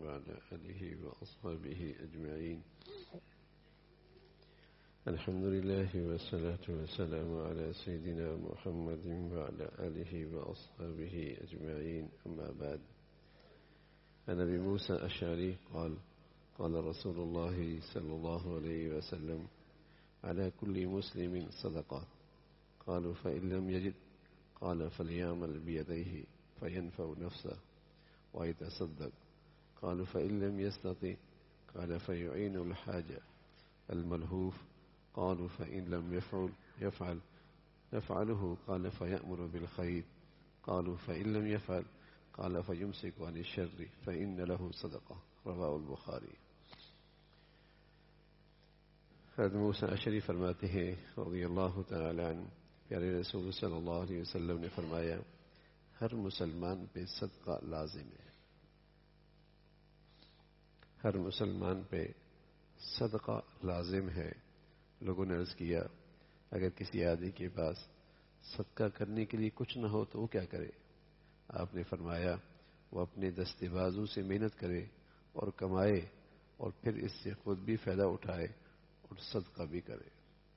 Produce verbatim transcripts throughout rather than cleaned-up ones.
وعلى آله وأصحابه أجمعين. الحمد لله والصلاة والسلام على سيدنا محمد وعلى آله وأصحابه أجمعين. أما بعد، عن أبي موسى الأشعري قال قال رسول الله صلى الله عليه وسلم: على كل مسلم صدقة. قالوا: فإن لم يجد؟ قال: فليعمل بيديه فينفع نفسه ويتصدق. قالوا: فإن لم يستطع؟ قال: فيعين الحاجة الملهوف. قالوا: فإن لم يفعل يفعل يفعله؟ قال: فيأمر بالخير. قالوا: فإن لم يفعل؟ قال: فيمسك عن الشر فإن له صدقة. رواه البخاری. حضرت موسیٰ اشعری فرماتے ہیں رضی اللہ تعالی عنہ، پیارے رسول صلی اللہ علیہ وسلم نے فرمایا، ہر مسلمان پہ صدقہ لازم ہے. ہر مسلمان پہ صدقہ لازم ہے. لوگوں نے عرض کیا، اگر کسی آدمی کے پاس صدقہ کرنے کے لیے کچھ نہ ہو تو وہ کیا کرے؟ آپ نے فرمایا، وہ اپنے دستے بازو سے محنت کرے اور کمائے اور پھر اس سے خود بھی فائدہ اٹھائے اور صدقہ بھی کرے.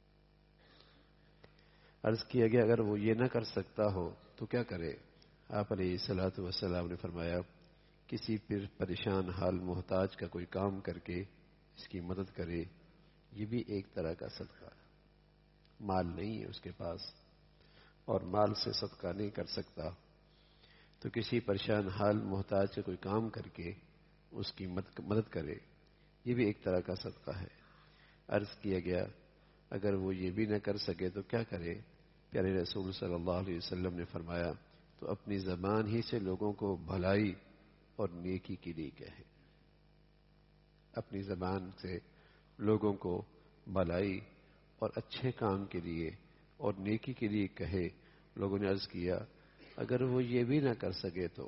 عرض کیا گیا، اگر وہ یہ نہ کر سکتا ہو تو کیا کرے؟ آپ علیہ الصلوۃ والسلام نے فرمایا، کسی پر پریشان حال محتاج کا کوئی کام کر کے اس کی مدد کرے. یہ بھی ایک طرح کا صدقہ ہے. مال نہیں ہے اس کے پاس اور مال سے صدقہ نہیں کر سکتا تو کسی پریشان حال محتاج کا کوئی کام کر کے اس کی مدد کرے. یہ بھی ایک طرح کا صدقہ ہے. عرض کیا گیا، اگر وہ یہ بھی نہ کر سکے تو کیا کرے؟ پیارے رسول صلی اللہ علیہ وسلم نے فرمایا، تو اپنی زبان ہی سے لوگوں کو بھلائی اور نیکی کے لیے کہے. اپنی زبان سے لوگوں کو بھلائی اور اچھے کام کے لیے اور نیکی کے لیے کہے. لوگوں نے عرض کیا، اگر وہ یہ بھی نہ کر سکے تو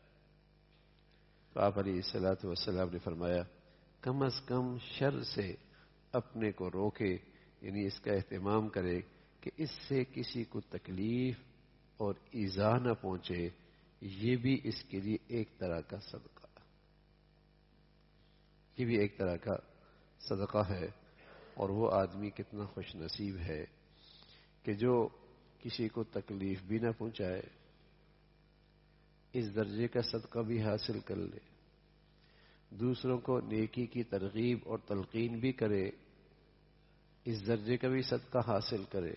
تو آپ علیہ الصلوۃ والسلام نے فرمایا، کم از کم شر سے اپنے کو روکے، یعنی اس کا اہتمام کرے کہ اس سے کسی کو تکلیف اور ایذا نہ پہنچے. یہ بھی اس کے لیے ایک طرح کا صدقہ یہ بھی ایک طرح کا صدقہ ہے. اور وہ آدمی کتنا خوش نصیب ہے کہ جو کسی کو تکلیف بھی نہ پہنچائے، اس درجے کا صدقہ بھی حاصل کر لے، دوسروں کو نیکی کی ترغیب اور تلقین بھی کرے، اس درجے کا بھی صدقہ حاصل کرے،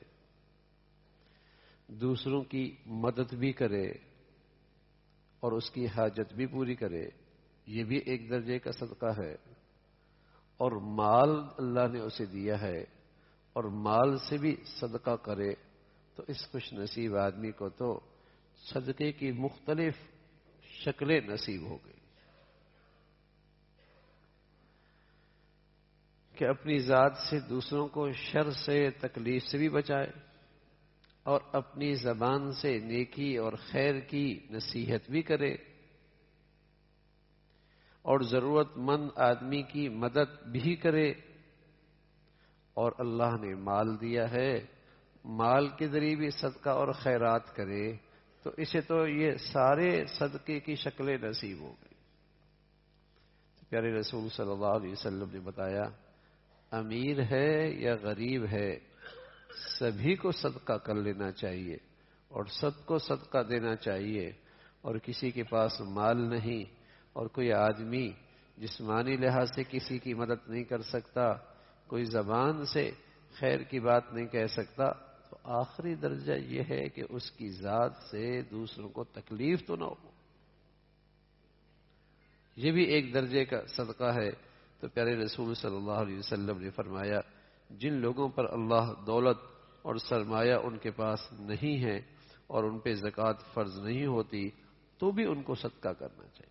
دوسروں کی مدد بھی کرے اور اس کی حاجت بھی پوری کرے. یہ بھی ایک درجے کا صدقہ ہے. اور مال اللہ نے اسے دیا ہے اور مال سے بھی صدقہ کرے تو اس خوش نصیب آدمی کو تو صدقے کی مختلف شکلیں نصیب ہو گئی کہ اپنی ذات سے دوسروں کو شر سے تکلیف سے بھی بچائے اور اپنی زبان سے نیکی اور خیر کی نصیحت بھی کرے اور ضرورت مند آدمی کی مدد بھی کرے. اور اللہ نے مال دیا ہے، مال کے ذریعے بھی صدقہ اور خیرات کرے تو اسے تو یہ سارے صدقے کی شکلیں نصیب ہو گئی. پیارے رسول صلی اللہ علیہ وسلم نے بتایا، امیر ہے یا غریب ہے، سبھی کو صدقہ کر لینا چاہیے اور سب کو صدقہ دینا چاہیے. اور کسی کے پاس مال نہیں اور کوئی آدمی جسمانی لحاظ سے کسی کی مدد نہیں کر سکتا، کوئی زبان سے خیر کی بات نہیں کہہ سکتا، تو آخری درجہ یہ ہے کہ اس کی ذات سے دوسروں کو تکلیف تو نہ ہو. یہ بھی ایک درجے کا صدقہ ہے. تو پیارے رسول صلی اللہ علیہ وسلم نے فرمایا، جن لوگوں پر اللہ دولت اور سرمایہ ان کے پاس نہیں ہے اور ان پہ زکوٰۃ فرض نہیں ہوتی تو بھی ان کو صدقہ کرنا چاہیے.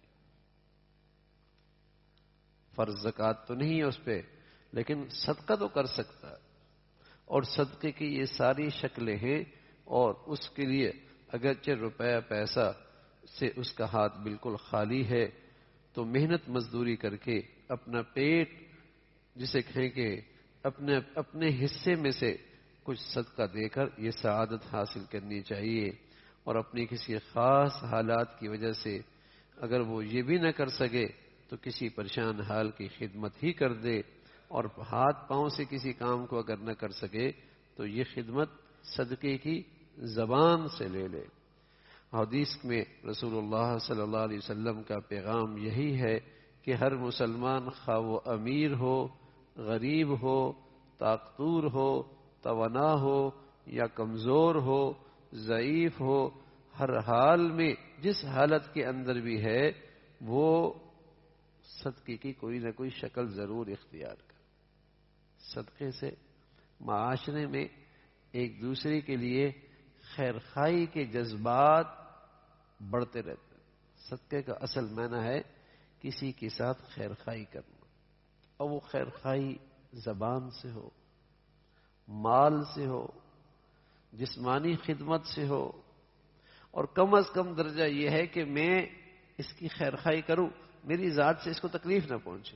فرض زکوٰۃ تو نہیں ہے اس پہ، لیکن صدقہ تو کر سکتا ہے. اور صدقے کی یہ ساری شکلیں ہیں اور اس کے لیے اگرچہ روپیہ پیسہ سے اس کا ہاتھ بالکل خالی ہے تو محنت مزدوری کر کے اپنا پیٹ جسے کہیں کہ اپنے اپنے حصے میں سے کچھ صدقہ دے کر یہ سعادت حاصل کرنی چاہیے. اور اپنی کسی خاص حالات کی وجہ سے اگر وہ یہ بھی نہ کر سکے تو کسی پریشان حال کی خدمت ہی کر دے، اور ہاتھ پاؤں سے کسی کام کو اگر نہ کر سکے تو یہ خدمت صدقے کی زبان سے لے لے۔ حدیث میں رسول اللہ صلی اللہ علیہ وسلم کا پیغام یہی ہے کہ ہر مسلمان خواہ وہ امیر ہو، غریب ہو، طاقتور ہو، توانا ہو یا کمزور ہو، ضعیف ہو، ہر حال میں جس حالت کے اندر بھی ہے وہ صدقے کی کوئی نہ کوئی شکل ضرور اختیار کر۔ صدقے سے معاشرے میں ایک دوسرے کے لیے خیر خواہی کے جذبات بڑھتے رہتے ہیں۔ صدقے کا اصل معنی ہے کسی کے ساتھ خیر خواہی کرنا، اور وہ خیر خواہی زبان سے ہو، مال سے ہو، جسمانی خدمت سے ہو، اور کم از کم درجہ یہ ہے کہ میں اس کی خیر خواہی کروں، میری ذات سے اس کو تکلیف نہ پہنچے،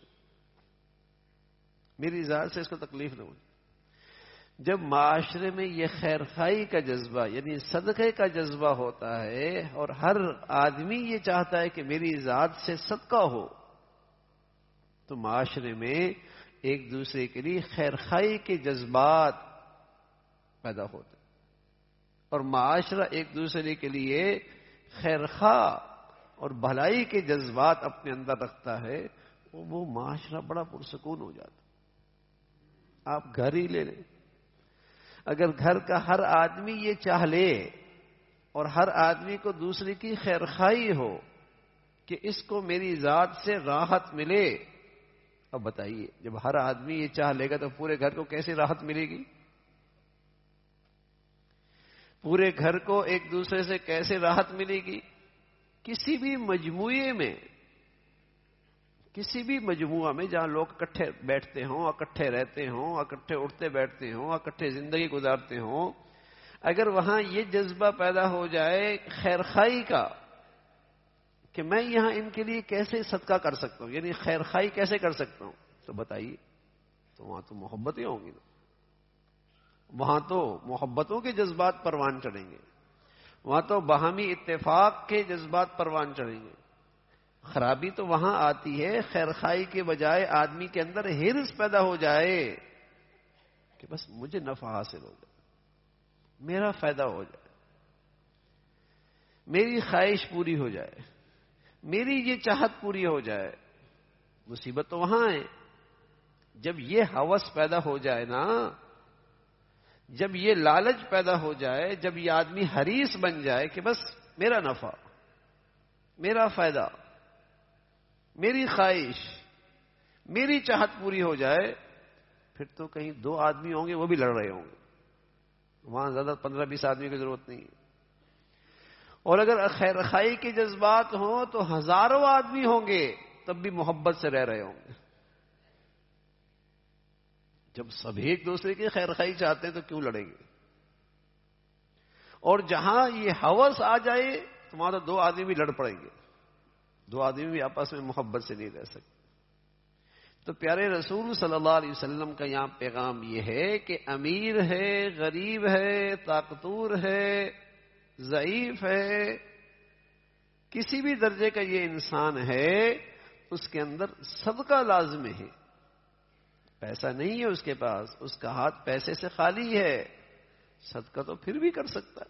میری ذات سے اس کو تکلیف نہ پہنچے۔ جب معاشرے میں یہ خیر خواہی کا جذبہ یعنی صدقے کا جذبہ ہوتا ہے، اور ہر آدمی یہ چاہتا ہے کہ میری ذات سے صدقہ ہو، تو معاشرے میں ایک دوسرے کے لیے خیر خواہی کے جذبات پیدا ہوتے ہیں، اور معاشرہ ایک دوسرے کے لیے خیر خواہ اور بھلائی کے جذبات اپنے اندر رکھتا ہے، وہ معاشرہ بڑا پرسکون ہو جاتا۔ آپ گھر ہی لے لیں، اگر گھر کا ہر آدمی یہ چاہ لے اور ہر آدمی کو دوسرے کی خیر خواہی ہو کہ اس کو میری ذات سے راحت ملے، اب بتائیے جب ہر آدمی یہ چاہ لے گا تو پورے گھر کو کیسے راحت ملے گی؟ پورے گھر کو ایک دوسرے سے کیسے راحت ملے گی؟ کسی بھی مجموعے میں، کسی بھی مجموعہ میں جہاں لوگ اکٹھے بیٹھتے ہوں، اکٹھے رہتے ہوں، اکٹھے اٹھتے بیٹھتے ہوں، اکٹھے زندگی گزارتے ہوں، اگر وہاں یہ جذبہ پیدا ہو جائے خیر خواہی کا کہ میں یہاں ان کے لیے کیسے صدقہ کر سکتا ہوں، یعنی خیر خواہی کیسے کر سکتا ہوں، تو بتائیے، تو وہاں تو محبتیں ہوں گی نا، وہاں تو محبتوں کے جذبات پروان چڑھیں گے، وہاں تو باہمی اتفاق کے جذبات پروان چڑھیں گے۔ خرابی تو وہاں آتی ہے خیر خواہی کے بجائے آدمی کے اندر ہرس پیدا ہو جائے کہ بس مجھے نفع حاصل ہو جائے، میرا فائدہ ہو جائے، میری خواہش پوری ہو جائے، میری یہ چاہت پوری ہو جائے۔ مصیبت تو وہاں ہے جب یہ ہوس پیدا ہو جائے نا، جب یہ لالچ پیدا ہو جائے، جب یہ آدمی حریص بن جائے کہ بس میرا نفع، میرا فائدہ، میری خواہش، میری چاہت پوری ہو جائے، پھر تو کہیں دو آدمی ہوں گے وہ بھی لڑ رہے ہوں گے، وہاں زیادہ پندرہ بیس آدمی کی ضرورت نہیں ہے۔ اور اگر خیر خواہی کے جذبات ہوں تو ہزاروں آدمی ہوں گے تب بھی محبت سے رہ رہے ہوں گے۔ جب سب ایک دوسرے کی خیر خواہی چاہتے ہیں تو کیوں لڑیں گے؟ اور جہاں یہ ہوس آ جائے تو وہاں تو دو آدمی بھی لڑ پڑیں گے، دو آدمی بھی آپس میں محبت سے نہیں رہ سکتے۔ تو پیارے رسول صلی اللہ علیہ وسلم کا یہاں پیغام یہ ہے کہ امیر ہے، غریب ہے، طاقتور ہے، ضعیف ہے، کسی بھی درجے کا یہ انسان ہے، اس کے اندر صدقہ لازم ہے۔ پیسہ نہیں ہے اس کے پاس، اس کا ہاتھ پیسے سے خالی ہے، صدقہ تو پھر بھی کر سکتا ہے۔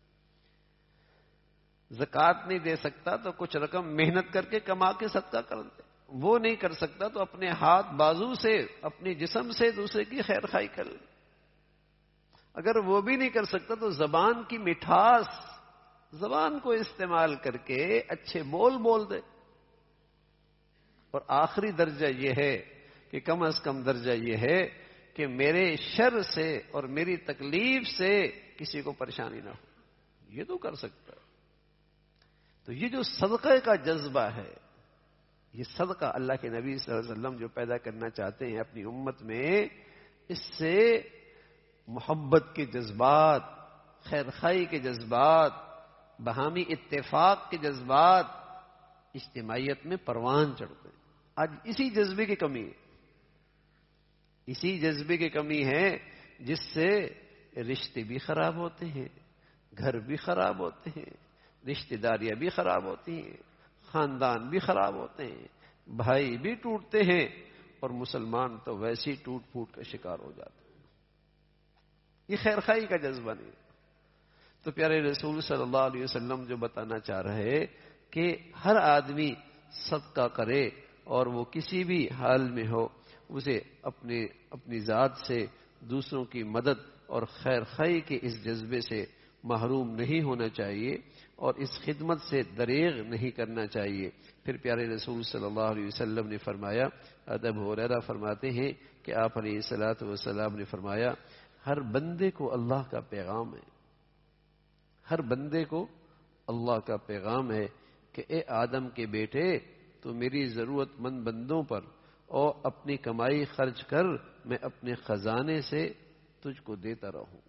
زکوٰۃ نہیں دے سکتا تو کچھ رقم محنت کر کے کما کے صدقہ کر دے، وہ نہیں کر سکتا تو اپنے ہاتھ بازو سے، اپنے جسم سے دوسرے کی خیر خواہی کر لے۔ اگر وہ بھی نہیں کر سکتا تو زبان کی مٹھاس، زبان کو استعمال کر کے اچھے بول بول دے۔ اور آخری درجہ یہ ہے کہ کم از کم درجہ یہ ہے کہ میرے شر سے اور میری تکلیف سے کسی کو پریشانی نہ ہو، یہ تو کر سکتا ہے۔ تو یہ جو صدقے کا جذبہ ہے، یہ صدقہ اللہ کے نبی صلی اللہ علیہ وسلم جو پیدا کرنا چاہتے ہیں اپنی امت میں، اس سے محبت کے جذبات، خیر خواہی کے جذبات، باہمی اتفاق کے جذبات اجتماعیت میں پروان چڑھتے ہیں۔ آج اسی جذبے کی کمی ہے، اسی جذبے کی کمی ہے جس سے رشتے بھی خراب ہوتے ہیں، گھر بھی خراب ہوتے ہیں، رشتہ داریاں بھی خراب ہوتی ہیں، خاندان بھی خراب ہوتے ہیں، بھائی بھی ٹوٹتے ہیں اور مسلمان تو ویسے ہی ٹوٹ پھوٹ کا شکار ہو جاتے ہیں. یہ خیر خواہی کا جذبہ نہیں. تو پیارے رسول صلی اللہ علیہ وسلم جو بتانا چاہ رہے کہ ہر آدمی صدقہ کرے اور وہ کسی بھی حال میں ہو اسے اپنے اپنی ذات سے دوسروں کی مدد اور خیر خواہی کے اس جذبے سے محروم نہیں ہونا چاہیے اور اس خدمت سے دریغ نہیں کرنا چاہیے. پھر پیارے رسول صلی اللہ علیہ وسلم نے فرمایا، ابو ہریرہ فرماتے ہیں کہ آپ علیہ الصلوۃ والسلام نے فرمایا ہر بندے کو اللہ کا پیغام ہے، ہر بندے کو اللہ کا پیغام ہے کہ اے آدم کے بیٹے تو میری ضرورت مند بندوں پر اور اپنی کمائی خرچ کر میں اپنے خزانے سے تجھ کو دیتا رہوں.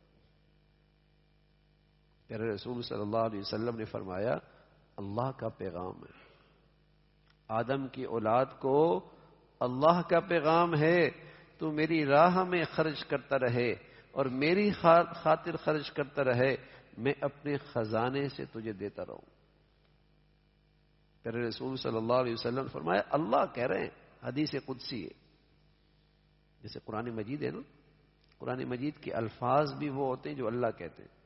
پیارے رسول صلی اللہ علیہ وسلم نے فرمایا اللہ کا پیغام ہے، آدم کی اولاد کو اللہ کا پیغام ہے تو میری راہ میں خرچ کرتا رہے اور میری خاطر خرچ کرتا رہے، میں اپنے خزانے سے تجھے دیتا رہوں. پیارے رسول صلی اللہ علیہ وسلم نے فرمایا اللہ کہہ رہے ہیں، حدیث قدسی ہے. جیسے قرآن مجید ہے نا، قرآن مجید کے الفاظ بھی وہ ہوتے ہیں جو اللہ کہتے ہیں.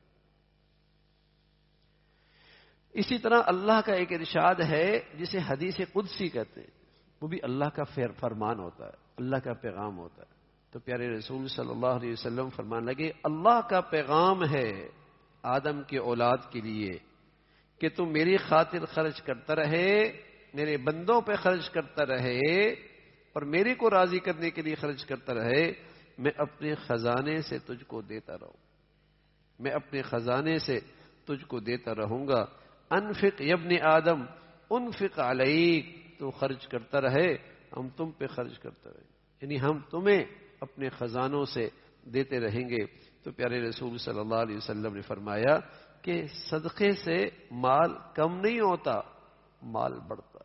اسی طرح اللہ کا ایک ارشاد ہے جسے حدیث قدسی کہتے ہیں، وہ بھی اللہ کا فرمان ہوتا ہے، اللہ کا پیغام ہوتا ہے. تو پیارے رسول صلی اللہ علیہ وسلم فرمان لگے اللہ کا پیغام ہے آدم کے اولاد کے لیے کہ تم میری خاطر خرچ کرتا رہے، میرے بندوں پہ خرچ کرتا رہے اور میرے کو راضی کرنے کے لیے خرچ کرتا رہے، میں اپنے خزانے سے تجھ کو دیتا رہوں، میں اپنے خزانے سے تجھ کو دیتا رہوں گا. انفق یبن آدم انفق علیک، تو خرچ کرتا رہے ہم تم پہ خرچ کرتا رہے، یعنی ہم تمہیں اپنے خزانوں سے دیتے رہیں گے. تو پیارے رسول صلی اللہ علیہ وسلم نے فرمایا کہ صدقے سے مال کم نہیں ہوتا، مال بڑھتا،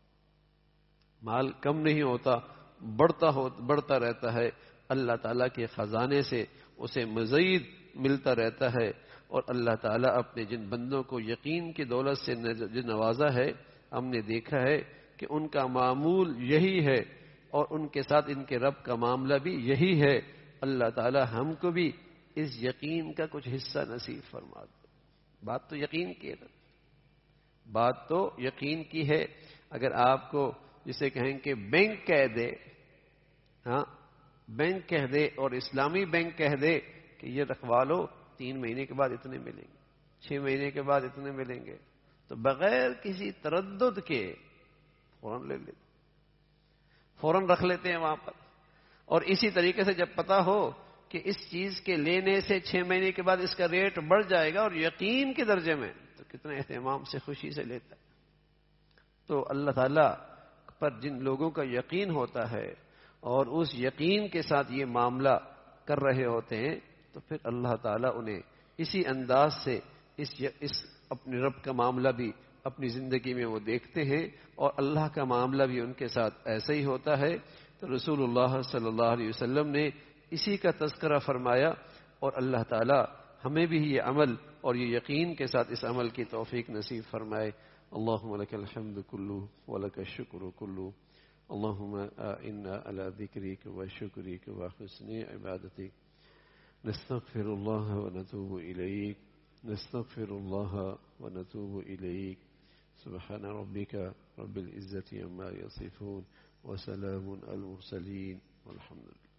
مال کم نہیں ہوتا، بڑھتا ہو بڑھتا رہتا ہے. اللہ تعالیٰ کے خزانے سے اسے مزید ملتا رہتا ہے. اور اللہ تعالیٰ اپنے جن بندوں کو یقین کی دولت سے جو نوازا ہے، ہم نے دیکھا ہے کہ ان کا معمول یہی ہے اور ان کے ساتھ ان کے رب کا معاملہ بھی یہی ہے. اللہ تعالیٰ ہم کو بھی اس یقین کا کچھ حصہ نصیب فرما دے. بات تو یقین کی ہے نا، بات تو یقین کی ہے. اگر آپ کو جسے کہیں کہ بینک کہہ دے، ہاں بینک کہہ دے اور اسلامی بینک کہہ دے کہ یہ رکھوا لو، تین مہینے کے بعد اتنے ملیں گے، چھ مہینے کے بعد اتنے ملیں گے، تو بغیر کسی تردد کے فوراً لے لیتے، فوراً رکھ لیتے ہیں وہاں پر. اور اسی طریقے سے جب پتا ہو کہ اس چیز کے لینے سے چھ مہینے کے بعد اس کا ریٹ بڑھ جائے گا اور یقین کے درجے میں، تو کتنے اہتمام سے خوشی سے لیتا ہے. تو اللہ تعالیٰ پر جن لوگوں کا یقین ہوتا ہے اور اس یقین کے ساتھ یہ معاملہ کر رہے ہوتے ہیں، تو پھر اللہ تعالیٰ انہیں اسی انداز سے اس اس اپنے رب کا معاملہ بھی اپنی زندگی میں وہ دیکھتے ہیں اور اللہ کا معاملہ بھی ان کے ساتھ ایسا ہی ہوتا ہے. تو رسول اللہ صلی اللہ علیہ وسلم نے اسی کا تذکرہ فرمایا اور اللہ تعالیٰ ہمیں بھی یہ عمل اور یہ یقین کے ساتھ اس عمل کی توفیق نصیب فرمائے. اللہم لک الحمد کلہ ولک الشکر کلہ، اللہم اعنا علی ذکرک وشکرک وحسن عبادتک. نستغفر اللہ ونتوب الیک، نستغفر اللہ ونتوب الیک. سبحان ربک رب العزة عما یصفون وسلام علی المرسلین والحمد للہ.